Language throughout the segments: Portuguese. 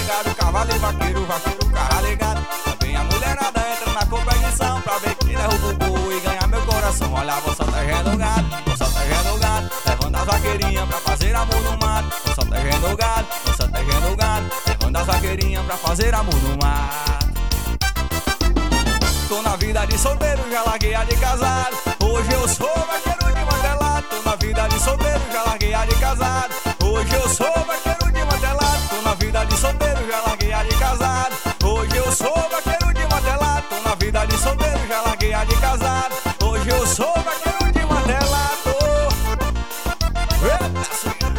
ligado, cavalo e vaqueiro, vaqueiro, carro ligado. Também a mulherada entra na competição pra ver quem derruba o boi e ganhar meu coração. Olha, vou só terreno gado, vou só terreno gado, levando as vaqueirinhas pra fazer amor no mato. Vou só terreno gado, vou só terreno gado, levando as vaqueirinhas pra fazer amor no mato. Tô na vida de solteiro, já larguei a de casado. Hoje eu sou vaqueiro de mantelado. Tô na vida de solteiro, já larguei a de casado. Hoje eu sou vaqueiro de mantelado. Tô na vida de solteiro, já larguei a de casado. Hoje eu sou vaqueiro de mantelado. Tô na vida de solteiro, já larguei a de casado. Hoje eu sou vaqueiro de mantelado. Eita,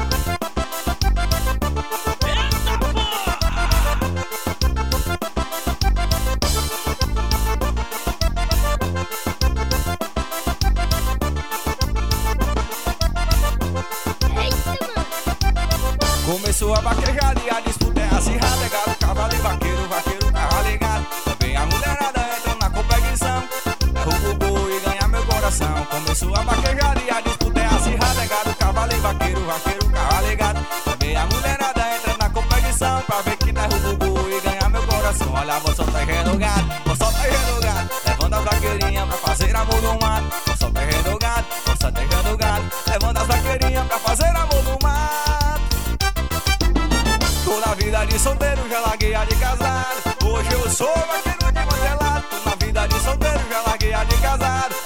começou a vaquejada e a disputa é acirrada. Gado, cavalo e vaqueiro, vaqueiro, carro ligado. Também a mulherada entra na competição, derruba o boi e ganha meu coração. Começou a vaquejada e a disputa é acirrada. Gado, cavalo e vaqueiro, vaqueiro, carro ligado. Também a mulherada entra na competição pra ver quem derruba o boi e ganha meu coração. Olha, vou só terreno gado, vou só terreno gado, levando as vaqueirinhas pra fazer amor no mato. Vou só terreno gado, vou só terreno gado, levando as vaqueirinhas pra fazer amor no mato. Tô na vida de solteiro, já larguei a de casado. Hoje eu sou vaqueiro de mantelado. Tô na vida de solteiro, já larguei a de casado.